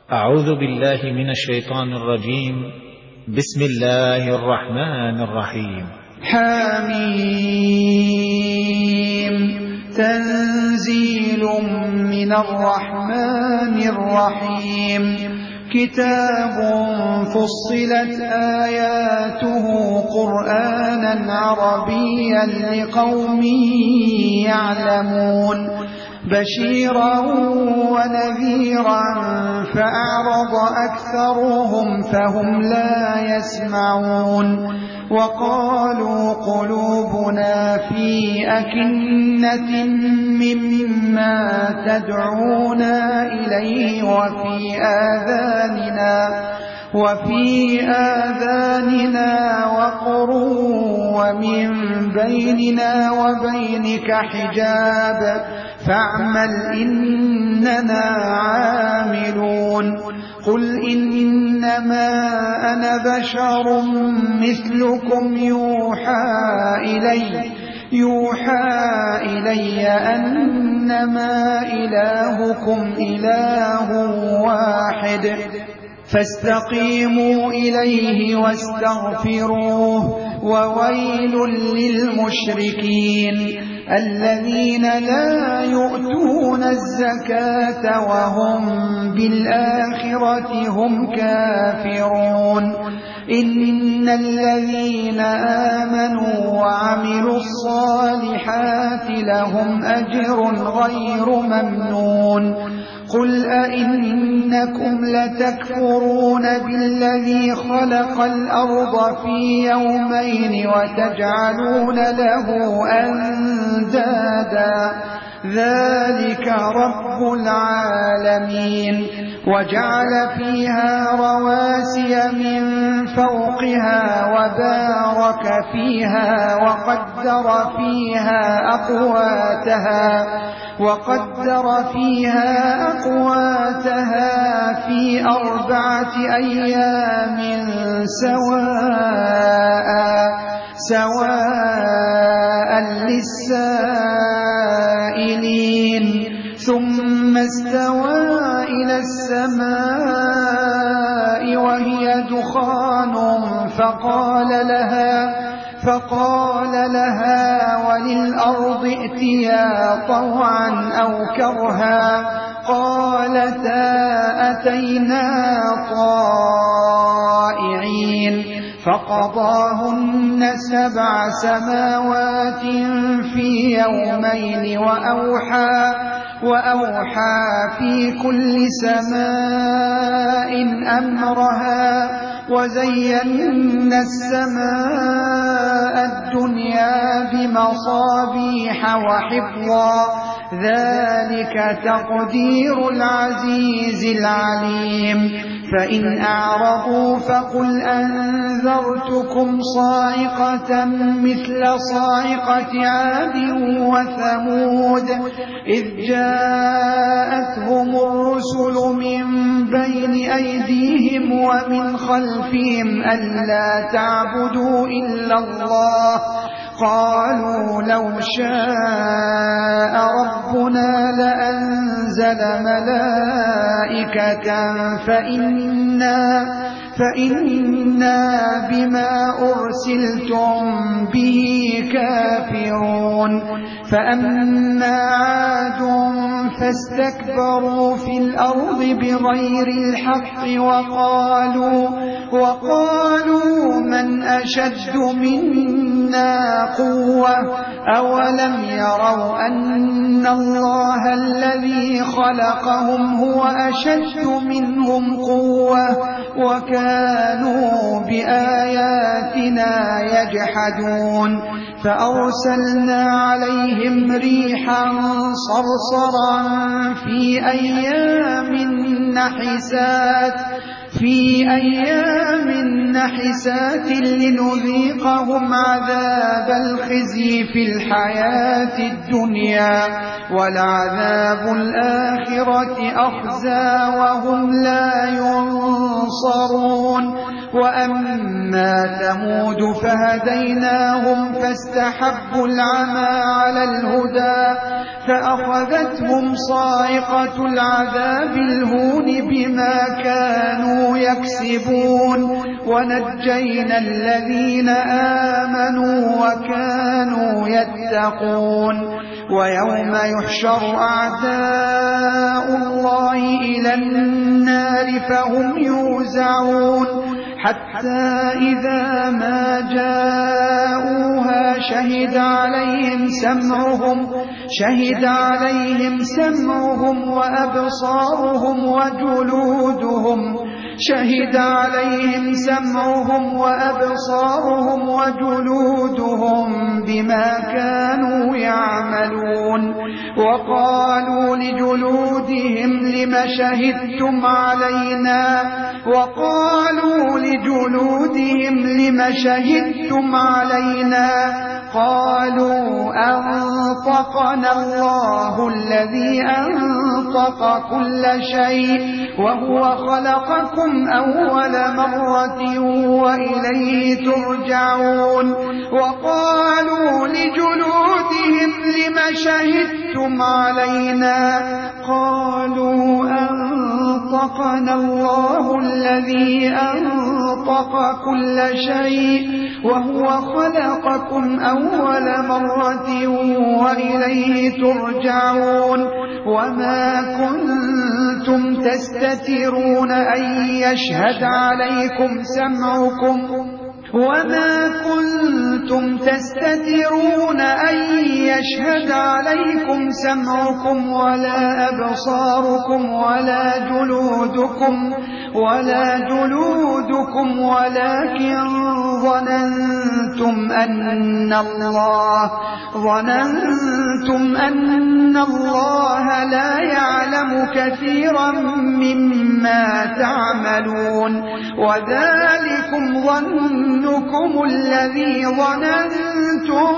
أعوذ بالله من الشيطان الرجيم. بسم الله الرحمن الرحيم. حميم. تنزيل من الرحمن الرحيم. كتاب فصلت آياته قرآنا عربيا لقوم يعلمون بشيرا ونذيرا فأعرض أكثرهم فهم لا يسمعون وقالوا قلوبنا في أكنة مما تدعونا إليه وفي آذاننا وقر ومن بيننا وبينك حجاب فاعمل إننا عاملون. قل إنما أنا بشر مثلكم يوحى إلي أنما إلهكم إله واحد فاستقيموا إليه واستغفروه وويل للمشركين الذين لا يؤتون الزكاة وهم بالآخرة هم كافرون. إن الذين آمنوا وعملوا الصالحات لهم أجر غير ممنون. قل أئنكم لتكفرون بالذي خلق الأرض في يومين وتجعلون له أندادا ذلك رب العالمين. وجعل فيها رواسي من فوقها وبارك فيها وقدر فيها أقواتها في 4 أيام سواء للسائلين. ثم استوى إلى السماء وهي دخان فقال لها وللأرض ائتيا طوعا أو كرها قالتا أتينا طائعين. فقضاهن 7 سماوات في يومين وأوحى في كل سماء أمرها وزينا السماء الدنيا بمصابيح وحفظا ذلك تقدير العزيز العليم. فإن أعرضوا فقل أنذرتكم صاعقة مثل صاعقة عاد وثمود إذ جاءتهم الرسل من بين أيديهم ومن خلفهم ألا تعبدوا إلا الله قالوا لو شاء ربنا لأنزل ملائكة فإنا بما أرسلتم به كافرون. فأما عاد فاستكبروا في الأرض بغير الحق وقالوا من أشد منا قوة أولم يروا أن الله الذي خلقهم هو أشد منهم قوة وكانوا بآياتنا يجحدون. فأرسلنا عليهم ريحا صرصرا في أيام نحسات لنذيقهم عذاب الخزي في الحياة الدنيا ولعذاب الآخرة أخزى وهم لا ينصرون. وأما أما ثمود فهديناهم فاستحبوا العمى على الهدى فأخذتهم صاعقة العذاب الهون بما كانوا يكسبون ونجينا الذين آمنوا وكانوا يتقون ويوم يحشر أعداء الله إلى النار فهم يوزعون حتى إذا ما جاءوها شهد عليهم سمعهم وأبصارهم وجلودهم بما كانوا يعملون وقالوا لجلودهم لم شهدتم علينا قالوا أنطقنا الله الذي أنطق كل شيء وهو خلقكم أول مرة وإليه ترجعون وقالوا لجلودهم لم شهدتم علينا قالوا أنطقنا الله الذي أنطق كل شيء وهو خلقكم أول مرة وإليه ترجعون وما كنتم تستترون أن يشهد عليكم سمعكم ولا أبصاركم ولا جلودكم ولكن ظننتم أن الله لا يعلم كثيرا مما تعملون وذلكم ظنكم الذي ظننتم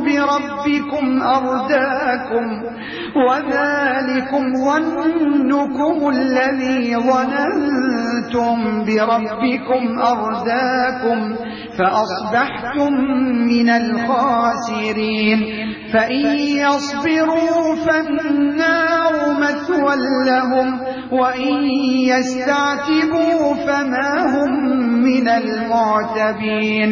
بربكم أرداكم فأصبحتم من الخاسرين فإن يصبروا فالنار مثوى لهم وإن يستعتبوا فما هم من المعتبين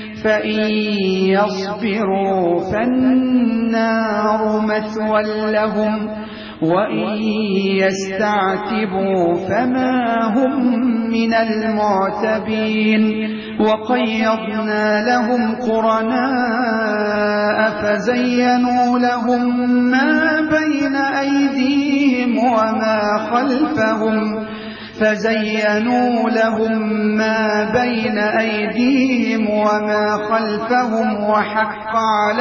وإن يستعتبوا فما هم من المعتبين وقيضنا لهم قرناء فزينوا لهم ما بين أيديهم وما خلفهم وحق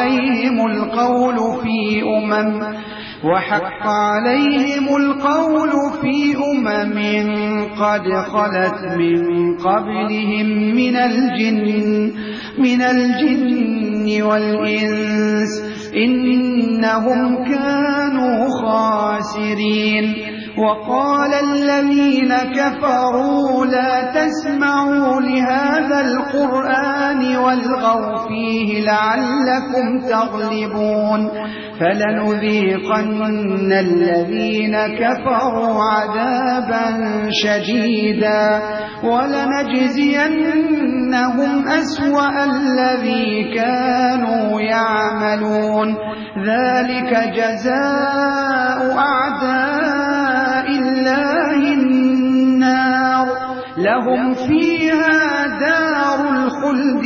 عليهم القول في أمم قد خلت من قبلهم من الجن والإنس إنهم كانوا خاسرين وقال الذين كفروا لا تسمعوا لهذا القرآن والغوا فيه لعلكم تغلبون فلنذيقن الذين كفروا عذابا شديدا ولنجزينهم أسوأ الذي كانوا يعملون ذلك جزاء أعداء الله النار لهم فيها دار الخلد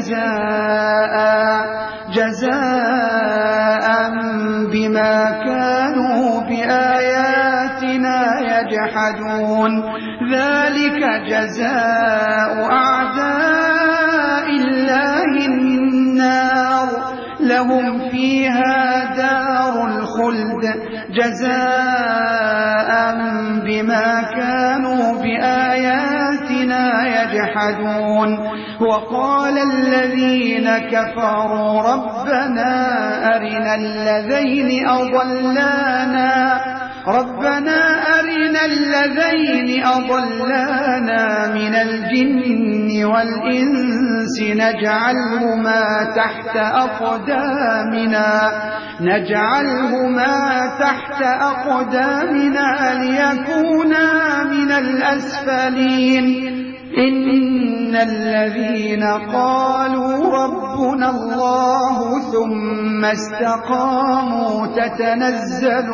جزاء بما كانوا بآياتنا يجحدون ذلك جزاء أعداء الله النار لهم فيها دار الخلد جزاء بما كانوا بآياتنا يجحدون وقال الذين كفروا ربنا أرنا من اللذين أضلانا من الجن والإنس نجعلهما تحت أقدامنا ليكونا من الأسفلين إن الذين قالوا ربنا الله ثم استقاموا تتنزل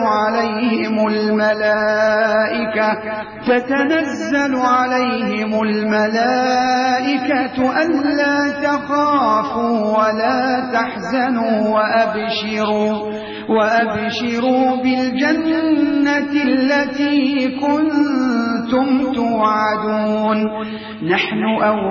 عليهم الملائكة ألا تخافوا ولا تحزنوا وأبشروا بالجنة التي كنتم توعدون نحن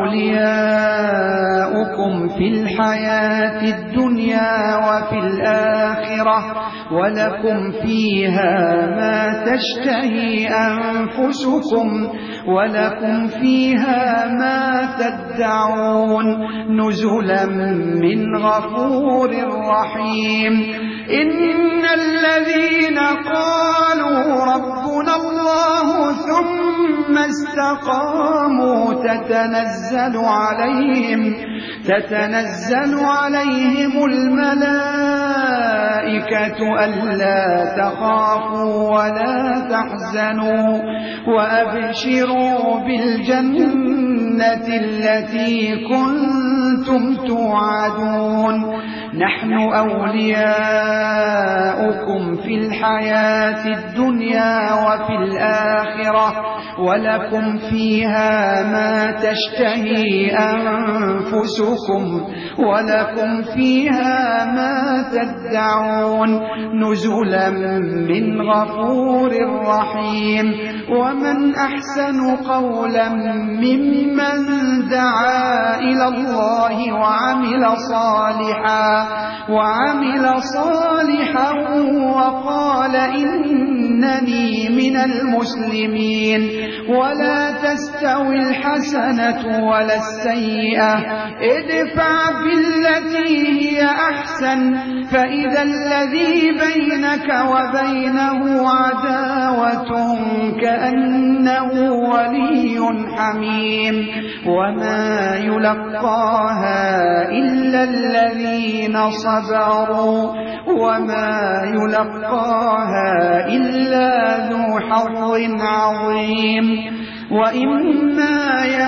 أولياؤكم في الحياة الدنيا وفي الآخرة ولكم فيها ما تشتهي أنفسكم ولكم فيها ما تدعون نزلا من غفور رحيم إن الذين قالوا ربنا الله ثم استقاموا تتنزل عليهم الملائكة ألا تخافوا ولا تحزنوا وأبشروا بالجنة التي كنتم توعدون نحن أولياؤكم في الحياة الدنيا وفي الآخرة ولكم فيها ما تشتهي أنفسكم ولكم فيها ما تدعون نزلا من غفور رحيم ومن أحسن قولا ممن دعا إلى الله وعمل صالحا وقال إنني من المسلمين ولا تستوي الحسنة ولا السيئة ادفع بالتي هي أحسن فإذا الذي بينك وبينه عداوة كأنه ولي حميم وما يلقاها إلا الذين صبروا وما يلقاها إلا ذو حظ عظيم وإما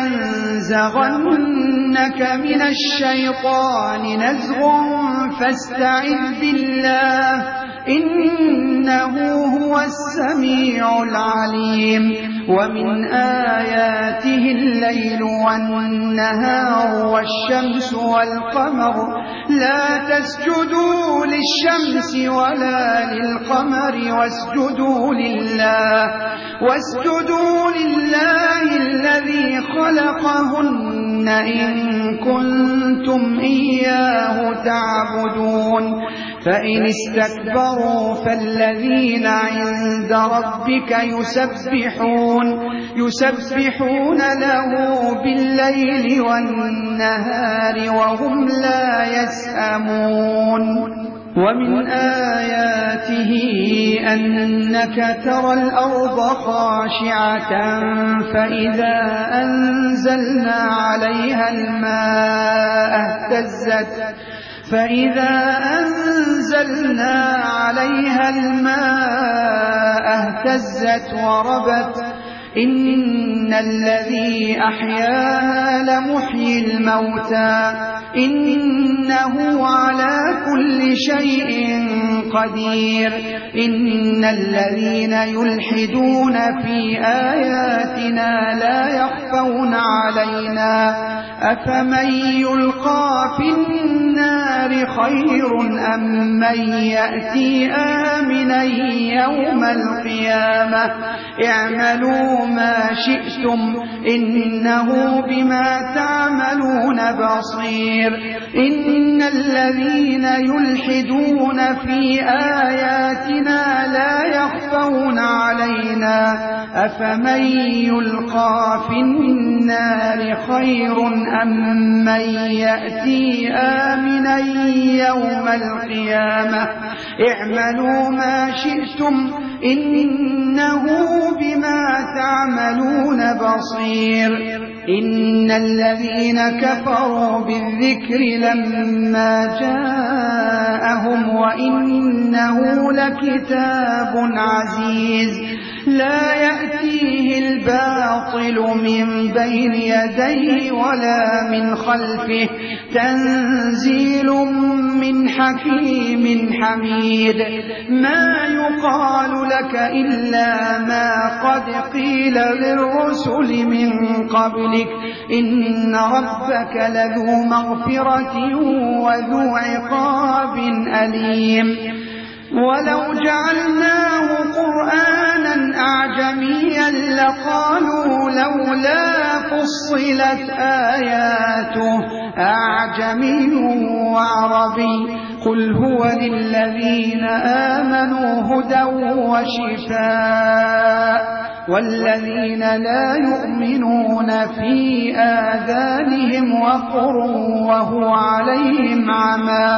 ينزغنك من الشيطان نزغ فاستعذ بالله إنه هو السميع العليم ومن آياته الليل والنهار والشمس والقمر لا تسجدوا للشمس ولا للقمر واسجدوا لله الذي خلقهن إن كنتم إياه تعبدون فإن استكبروا فالذين عند ربك يسبحون له بالليل والنهار وهم لا يسأمون ومن آياته أنك ترى الأرض خاشعة فإذا أنزلنا عليها الماء اهتزت وربت إن الذي أحياها لمحيي الموتى إنه على كل شيء قدير إن الذين يلحدون في آياتنا لا يخفون علينا أفمن يلقى في النار خير أم من يأتي آمنا يوم القيامة اعملوا ما شئتم إنه بما تعملون بصير إن الذين يلحدون في آياتنا لا يخفون علينا أفمن يلقى في النار خير أم من يأتي آمنا يوم القيامة اعملوا ما شئتم إنه بما تعملون بصير إن الذين كفروا بالذكر لما جاءهم وإنه لكتاب عزيز لا يأتيه الباطل من بين يديه ولا من خلفه تنزيل من حكيم حميد ما يقال لك إلا ما قد قيل للرسل من قبلك إن ربك لذو مغفرة وذو عقاب أليم ولو جعلناه قرآنا أعجميا لقالوا لولا فصلت آياته أعجمي وعربي قل هو للذين آمنوا هدى وشفاء والذين لا يؤمنون في آذانهم وقر وهو عليهم عمى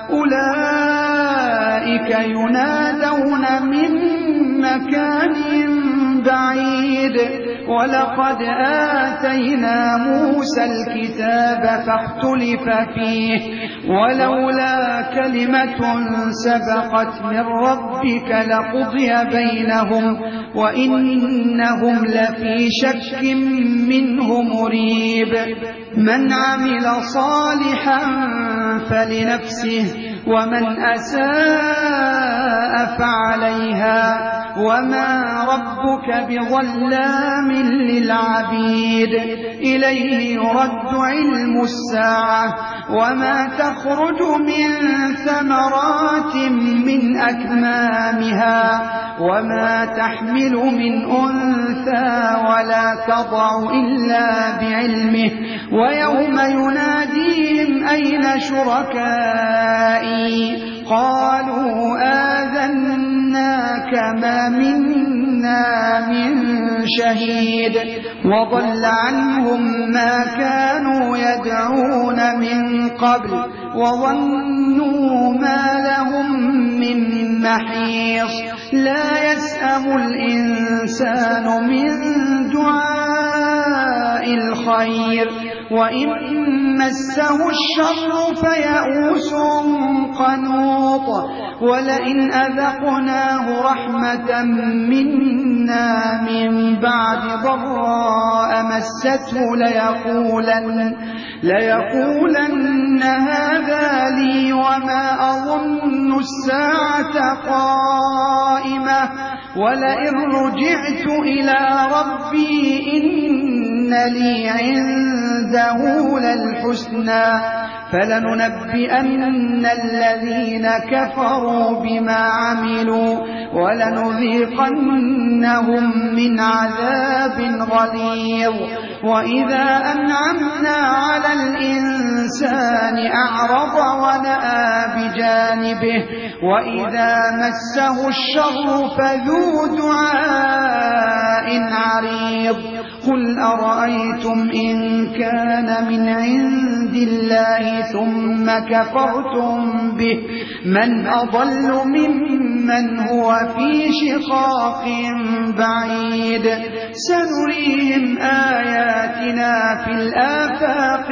أولئك ينادون من مكان بعيد ولقد آتينا موسى الكتاب فاختلف فيه ولولا كلمة سبقت من ربك لقضي بينهم وإنهم لفي شك منه مريب من عمل صالحا فلنفسه ومن أساء فعليها وما ربك بظلام للعبيد إليه يرد علم الساعة وما تخرج من ثمرات من أكمامها وما تحمل من أنثى ولا تضع إلا بعلمه ويوم يناديهم أين شركائي قالوا آذناك ما منا من شهيد وضل عنهم ما كانوا يدعون من قبل وظنوا ما لهم من محيص لا يسأم الإنسان من دعاء الخير وإن مسه الشر فيئوس قنوط ولئن أذقناه رحمة منا من بعد ضراء مسته ليقولن هذا لي وما أظن الساعة قائمة ولئن رجعت إلى ربي إن لي عنده للحسنى فلننبئن الذين كفروا بما عملوا ولنذيقنهم من عذاب غليظ وإذا أنعمنا على الإنسان أعرض ونأى بجانبه وإذا مسه الشر فذو دعاء عريض قل أرأيتم إن كان من عند الله ثم كفرتم به من أضل ممن هو في شقاق بعيد سنريهم آياتنا في الآفاق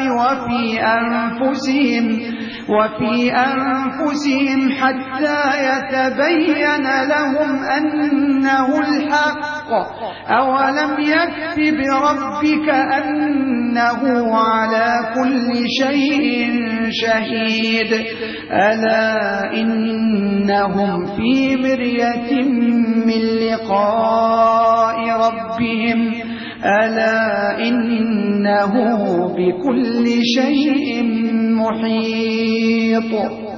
وفي أنفسهم حتى يتبين لهم أنه الحق أولم يكف بربك أنه على كل شيء شهيد ألا إنهم في مرية من لقاء ربهم ألا إنه بكل شيء محيط